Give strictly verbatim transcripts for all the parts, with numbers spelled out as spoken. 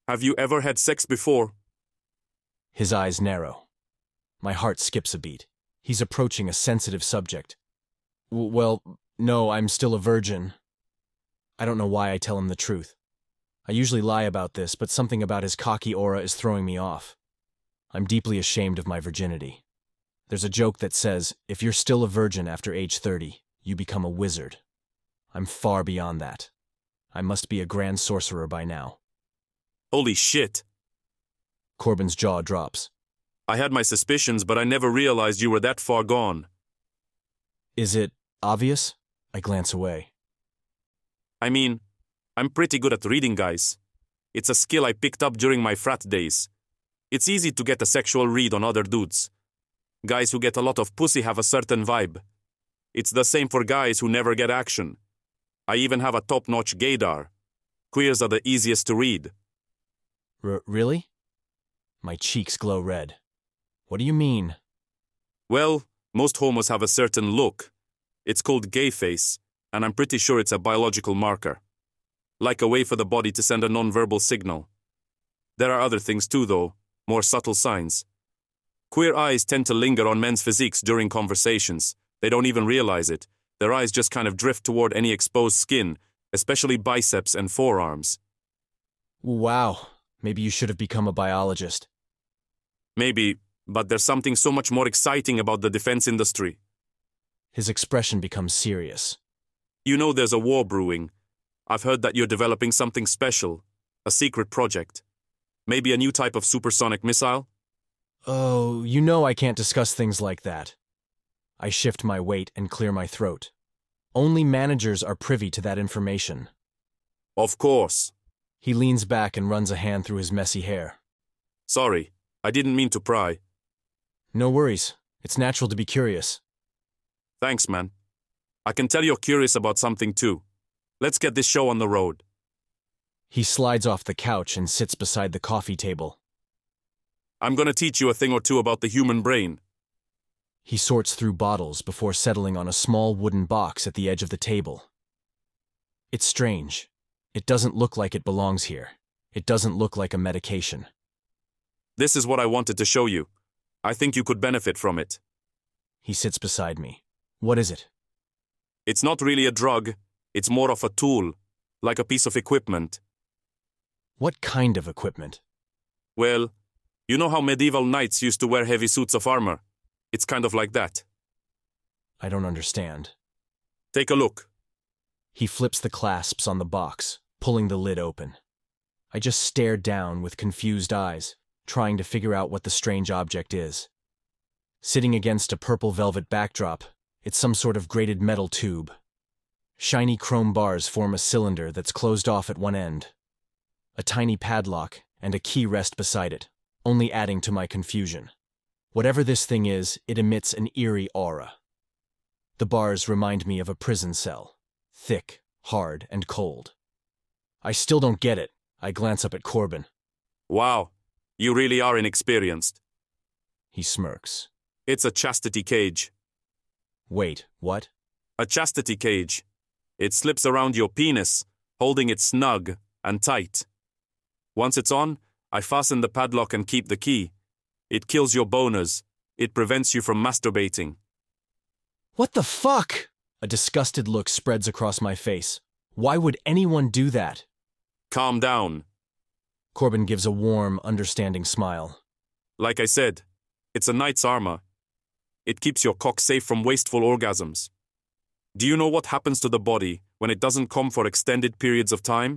Have you ever had sex before? His eyes narrow. My heart skips a beat. He's approaching a sensitive subject. W- well, no, I'm still a virgin. I don't know why I tell him the truth. I usually lie about this, but something about his cocky aura is throwing me off. I'm deeply ashamed of my virginity. There's a joke that says, if you're still a virgin after age thirty, you become a wizard. I'm far beyond that. I must be a grand sorcerer by now. Holy shit. Corbin's jaw drops. I had my suspicions, but I never realized you were that far gone. Is it obvious? I glance away. I mean, I'm pretty good at reading guys. It's a skill I picked up during my frat days. It's easy to get a sexual read on other dudes. Guys who get a lot of pussy have a certain vibe. It's the same for guys who never get action. I even have a top-notch gaydar. Queers are the easiest to read. R- really? My cheeks glow red. What do you mean? Well, most homos have a certain look. It's called gay face, and I'm pretty sure it's a biological marker. Like a way for the body to send a non-verbal signal. There are other things too, though, more subtle signs. Queer eyes tend to linger on men's physiques during conversations. They don't even realize it. Their eyes just kind of drift toward any exposed skin, especially biceps and forearms. Wow, maybe you should have become a biologist. Maybe, but there's something so much more exciting about the defense industry. His expression becomes serious. You know there's a war brewing. I've heard that you're developing something special, a secret project. Maybe a new type of supersonic missile? Oh, you know I can't discuss things like that. I shift my weight and clear my throat. Only managers are privy to that information. Of course. He leans back and runs a hand through his messy hair. Sorry, I didn't mean to pry. No worries. It's natural to be curious. Thanks, man. I can tell you're curious about something too. Let's get this show on the road. He slides off the couch and sits beside the coffee table. I'm gonna teach you a thing or two about the human brain. He sorts through bottles before settling on a small wooden box at the edge of the table. It's strange. It doesn't look like it belongs here. It doesn't look like a medication. This is what I wanted to show you. I think you could benefit from it. He sits beside me. What is it? It's not really a drug. It's more of a tool, like a piece of equipment. What kind of equipment? Well, you know how medieval knights used to wear heavy suits of armor? It's kind of like that. I don't understand. Take a look. He flips the clasps on the box, pulling the lid open. I just stare down with confused eyes, trying to figure out what the strange object is. Sitting against a purple velvet backdrop, it's some sort of grated metal tube. Shiny chrome bars form a cylinder that's closed off at one end. A tiny padlock and a key rest beside it, only adding to my confusion. Whatever this thing is, it emits an eerie aura. The bars remind me of a prison cell, thick, hard, and cold. I still don't get it. I glance up at Corbin. Wow, you really are inexperienced. He smirks. It's a chastity cage. Wait, what? A chastity cage. It slips around your penis, holding it snug and tight. Once it's on, I fasten the padlock and keep the key. It kills your boners. It prevents you from masturbating. What the fuck? A disgusted look spreads across my face. Why would anyone do that? Calm down. Corbin gives a warm, understanding smile. Like I said, it's a knight's armor. It keeps your cock safe from wasteful orgasms. Do you know what happens to the body when it doesn't come for extended periods of time?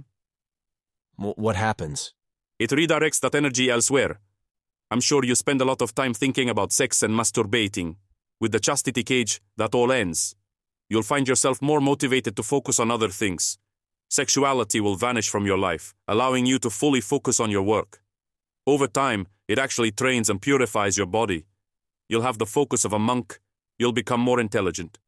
W- what happens? It redirects that energy elsewhere. I'm sure you spend a lot of time thinking about sex and masturbating. With the chastity cage, that all ends. You'll find yourself more motivated to focus on other things. Sexuality will vanish from your life, allowing you to fully focus on your work. Over time, it actually trains and purifies your body. You'll have the focus of a monk. You'll become more intelligent.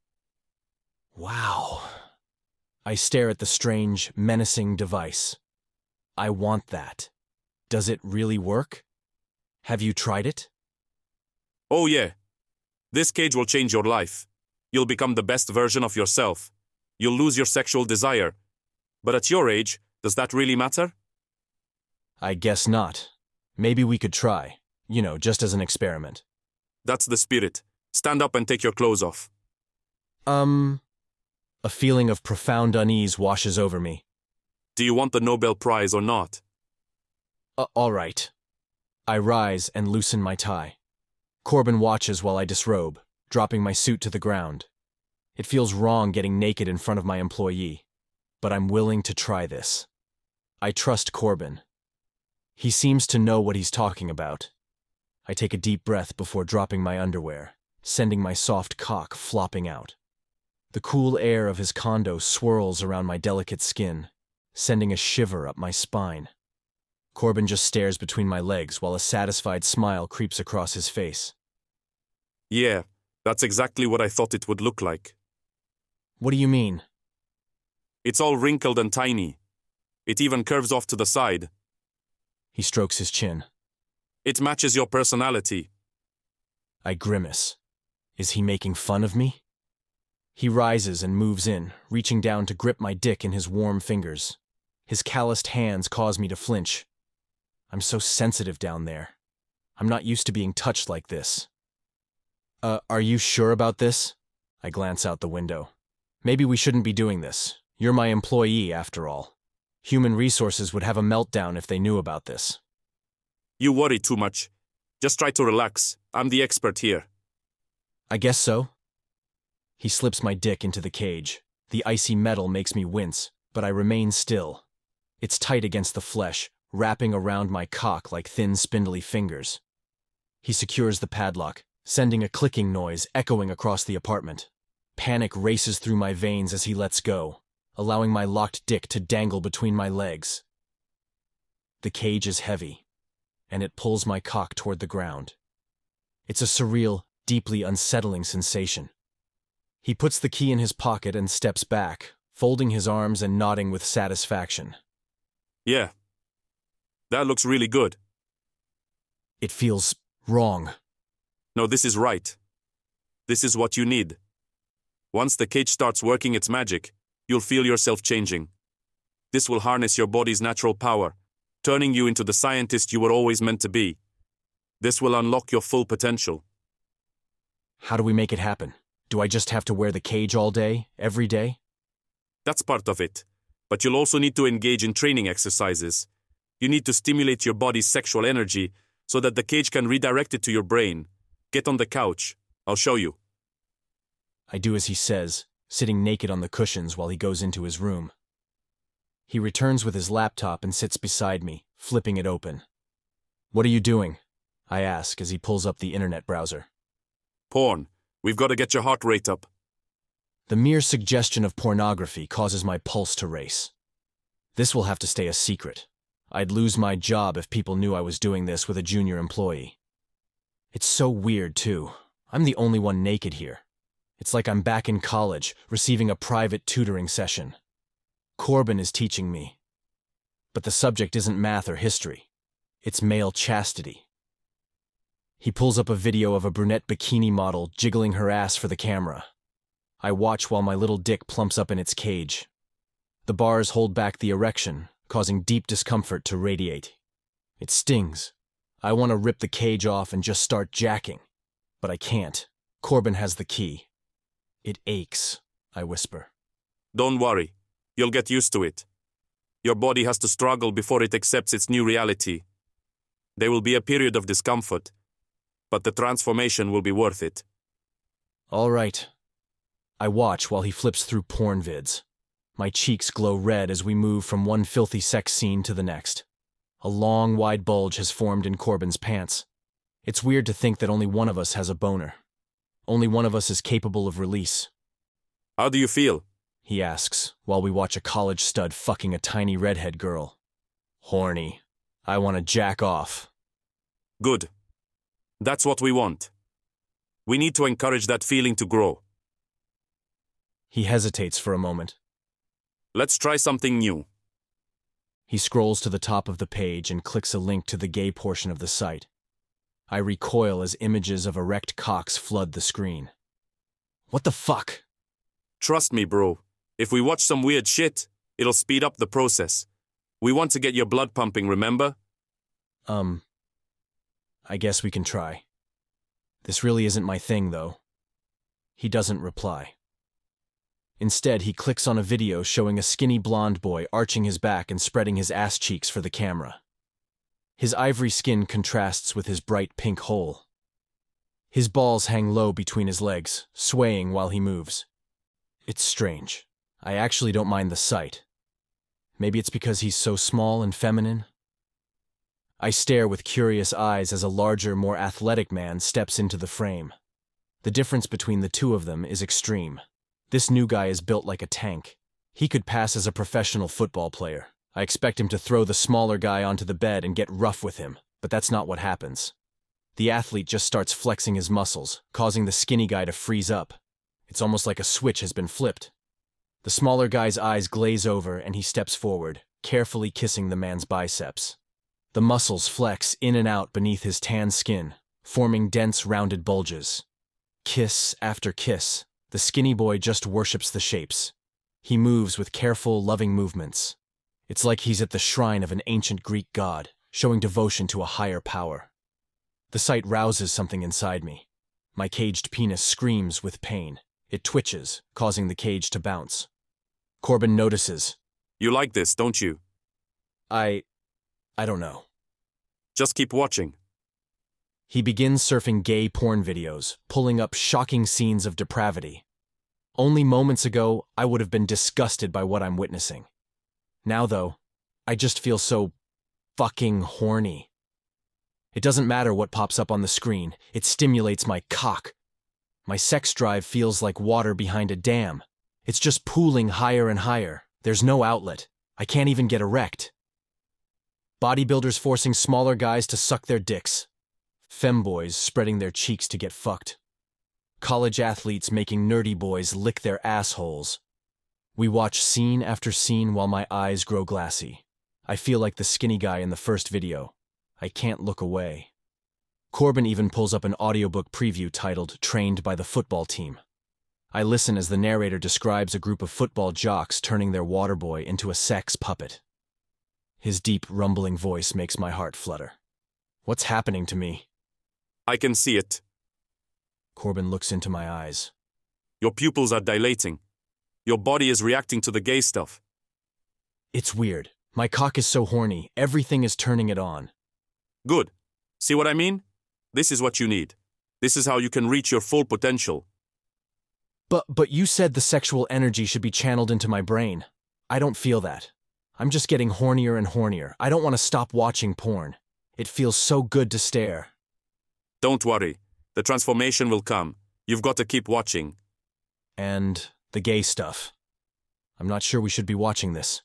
Wow. I stare at the strange, menacing device. I want that. Does it really work? Have you tried it? Oh yeah. This cage will change your life. You'll become the best version of yourself. You'll lose your sexual desire. But at your age, does that really matter? I guess not. Maybe we could try. You know, just as an experiment. That's the spirit. Stand up and take your clothes off. Um... A feeling of profound unease washes over me. Do you want the Nobel Prize or not? Uh, all right. I rise and loosen my tie. Corbin watches while I disrobe, dropping my suit to the ground. It feels wrong getting naked in front of my employee, but I'm willing to try this. I trust Corbin. He seems to know what he's talking about. I take a deep breath before dropping my underwear, sending my soft cock flopping out. The cool air of his condo swirls around my delicate skin, sending a shiver up my spine. Corbin just stares between my legs while a satisfied smile creeps across his face. Yeah, that's exactly what I thought it would look like. What do you mean? It's all wrinkled and tiny. It even curves off to the side. He strokes his chin. It matches your personality. I grimace. Is he making fun of me? He rises and moves in, reaching down to grip my dick in his warm fingers. His calloused hands cause me to flinch. I'm so sensitive down there. I'm not used to being touched like this. Uh, are you sure about this? I glance out the window. Maybe we shouldn't be doing this. You're my employee, after all. Human resources would have a meltdown if they knew about this. You worry too much. Just try to relax. I'm the expert here. I guess so. He slips my dick into the cage. The icy metal makes me wince, but I remain still. It's tight against the flesh, wrapping around my cock like thin, spindly fingers. He secures the padlock, sending a clicking noise echoing across the apartment. Panic races through my veins as he lets go, allowing my locked dick to dangle between my legs. The cage is heavy, and it pulls my cock toward the ground. It's a surreal, deeply unsettling sensation. He puts the key in his pocket and steps back, folding his arms and nodding with satisfaction. Yeah. That looks really good. It feels wrong. No, this is right. This is what you need. Once the cage starts working its magic, you'll feel yourself changing. This will harness your body's natural power, turning you into the scientist you were always meant to be. This will unlock your full potential. How do we make it happen? Do I just have to wear the cage all day, every day? That's part of it. But you'll also need to engage in training exercises. You need to stimulate your body's sexual energy so that the cage can redirect it to your brain. Get on the couch. I'll show you. I do as he says, sitting naked on the cushions while he goes into his room. He returns with his laptop and sits beside me, flipping it open. What are you doing? I ask as he pulls up the internet browser. Porn. We've got to get your heart rate up. The mere suggestion of pornography causes my pulse to race. This will have to stay a secret. I'd lose my job if people knew I was doing this with a junior employee. It's so weird, too. I'm the only one naked here. It's like I'm back in college, receiving a private tutoring session. Corbin is teaching me. But the subject isn't math or history. It's male chastity. He pulls up a video of a brunette bikini model jiggling her ass for the camera. I watch while my little dick plumps up in its cage. The bars hold back the erection, causing deep discomfort to radiate. It stings. I want to rip the cage off and just start jacking. But I can't. Corbin has the key. It aches, I whisper. Don't worry. You'll get used to it. Your body has to struggle before it accepts its new reality. There will be a period of discomfort, but the transformation will be worth it. All right. I watch while he flips through porn vids. My cheeks glow red as we move from one filthy sex scene to the next. A long, wide bulge has formed in Corbin's pants. It's weird to think that only one of us has a boner. Only one of us is capable of release. How do you feel? He asks, while we watch a college stud fucking a tiny redhead girl. Horny. I want to jack off. Good. That's what we want. We need to encourage that feeling to grow. He hesitates for a moment. Let's try something new. He scrolls to the top of the page and clicks a link to the gay portion of the site. I recoil as images of erect cocks flood the screen. What the fuck? Trust me, bro. If we watch some weird shit, it'll speed up the process. We want to get your blood pumping, remember? Um, I guess we can try. This really isn't my thing, though. He doesn't reply. Instead, he clicks on a video showing a skinny blonde boy arching his back and spreading his ass cheeks for the camera. His ivory skin contrasts with his bright pink hole. His balls hang low between his legs, swaying while he moves. It's strange. I actually don't mind the sight. Maybe it's because he's so small and feminine? I stare with curious eyes as a larger, more athletic man steps into the frame. The difference between the two of them is extreme. This new guy is built like a tank. He could pass as a professional football player. I expect him to throw the smaller guy onto the bed and get rough with him, but that's not what happens. The athlete just starts flexing his muscles, causing the skinny guy to freeze up. It's almost like a switch has been flipped. The smaller guy's eyes glaze over and he steps forward, carefully kissing the man's biceps. The muscles flex in and out beneath his tan skin, forming dense, rounded bulges. Kiss after kiss, the skinny boy just worships the shapes. He moves with careful, loving movements. It's like he's at the shrine of an ancient Greek god, showing devotion to a higher power. The sight rouses something inside me. My caged penis screams with pain. It twitches, causing the cage to bounce. Corbin notices. You like this, don't you? I... I don't know. Just keep watching. He begins surfing gay porn videos, pulling up shocking scenes of depravity. Only moments ago, I would have been disgusted by what I'm witnessing. Now, though, I just feel so fucking horny. It doesn't matter what pops up on the screen, it stimulates my cock. My sex drive feels like water behind a dam. It's just pooling higher and higher. There's no outlet. I can't even get erect. Bodybuilders forcing smaller guys to suck their dicks. Femboys spreading their cheeks to get fucked. College athletes making nerdy boys lick their assholes. We watch scene after scene while my eyes grow glassy. I feel like the skinny guy in the first video. I can't look away. Corbin even pulls up an audiobook preview titled Trained by the Football Team. I listen as the narrator describes a group of football jocks turning their water boy into a sex puppet. His deep, rumbling voice makes my heart flutter. What's happening to me? I can see it. Corbin looks into my eyes. Your pupils are dilating. Your body is reacting to the gay stuff. It's weird. My cock is so horny, everything is turning it on. Good. See what I mean? This is what you need. This is how you can reach your full potential. But, but you said the sexual energy should be channeled into my brain. I don't feel that. I'm just getting hornier and hornier. I don't want to stop watching porn. It feels so good to stare. Don't worry. The transformation will come. You've got to keep watching. And the gay stuff. I'm not sure we should be watching this.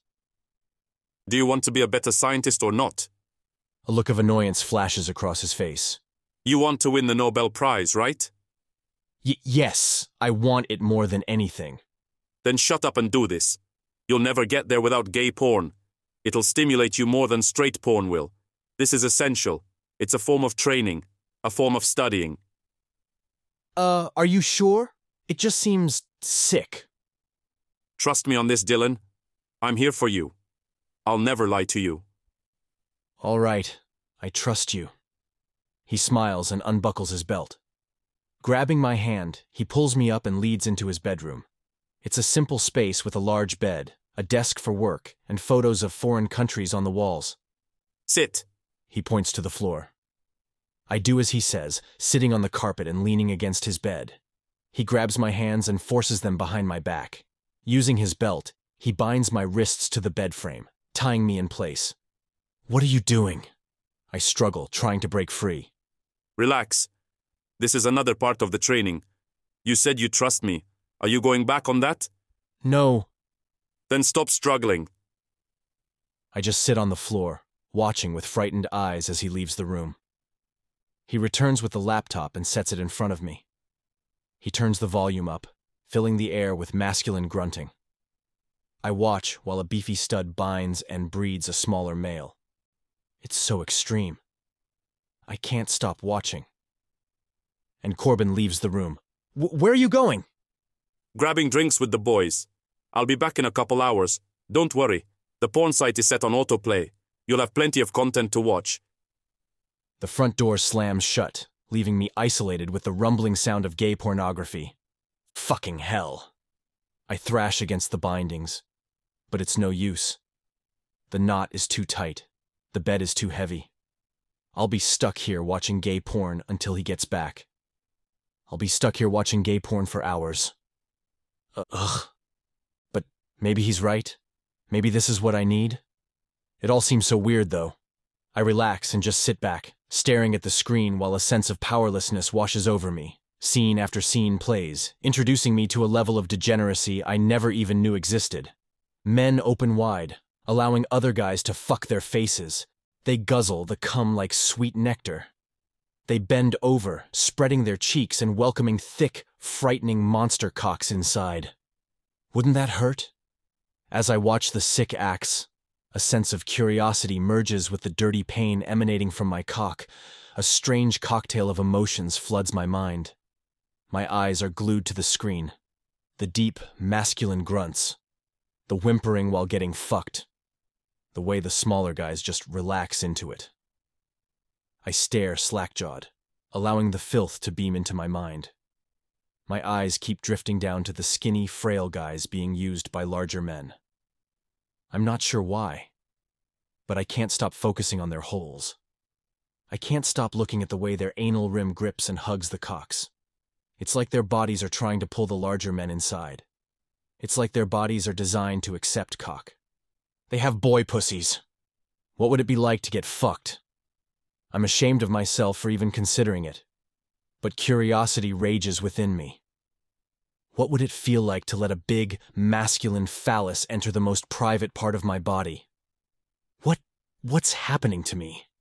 Do you want to be a better scientist or not? A look of annoyance flashes across his face. You want to win the Nobel Prize, right? Y- yes, I want it more than anything. Then shut up and do this. You'll never get there without gay porn. It'll stimulate you more than straight porn will. This is essential. It's a form of training, a form of studying. Uh, are you sure? It just seems sick. Trust me on this, Dylan. I'm here for you. I'll never lie to you. All right, I trust you. He smiles and unbuckles his belt. Grabbing my hand, he pulls me up and leads into his bedroom. It's a simple space with a large bed, a desk for work, and photos of foreign countries on the walls. Sit. He points to the floor. I do as he says, sitting on the carpet and leaning against his bed. He grabs my hands and forces them behind my back. Using his belt, he binds my wrists to the bed frame, tying me in place. What are you doing? I struggle, trying to break free. Relax. This is another part of the training. You said you trust me. Are you going back on that? No. Then stop struggling. I just sit on the floor, watching with frightened eyes as he leaves the room. He returns with the laptop and sets it in front of me. He turns the volume up, filling the air with masculine grunting. I watch while a beefy stud binds and breeds a smaller male. It's so extreme. I can't stop watching. And Corbin leaves the room. Where are you going? Grabbing drinks with the boys. I'll be back in a couple hours. Don't worry. The porn site is set on autoplay. You'll have plenty of content to watch. The front door slams shut, leaving me isolated with the rumbling sound of gay pornography. Fucking hell. I thrash against the bindings, but it's no use. The knot is too tight. The bed is too heavy. I'll be stuck here watching gay porn until he gets back. I'll be stuck here watching gay porn for hours. Uh, ugh. But maybe he's right. Maybe this is what I need. It all seems so weird, though. I relax and just sit back, staring at the screen while a sense of powerlessness washes over me. Scene after scene plays, introducing me to a level of degeneracy I never even knew existed. Men open wide, allowing other guys to fuck their faces. They guzzle the cum like sweet nectar. They bend over, spreading their cheeks and welcoming thick, frightening monster cocks inside. Wouldn't that hurt? As I watch the sick acts, a sense of curiosity merges with the dirty pain emanating from my cock. A strange cocktail of emotions floods my mind. My eyes are glued to the screen. The deep, masculine grunts. The whimpering while getting fucked. The way the smaller guys just relax into it. I stare slack-jawed, allowing the filth to beam into my mind. My eyes keep drifting down to the skinny, frail guys being used by larger men. I'm not sure why, but I can't stop focusing on their holes. I can't stop looking at the way their anal rim grips and hugs the cocks. It's like their bodies are trying to pull the larger men inside. It's like their bodies are designed to accept cock. They have boy pussies. What would it be like to get fucked? I'm ashamed of myself for even considering it, but curiosity rages within me. What would it feel like to let a big, masculine phallus enter the most private part of my body? What, what's happening to me?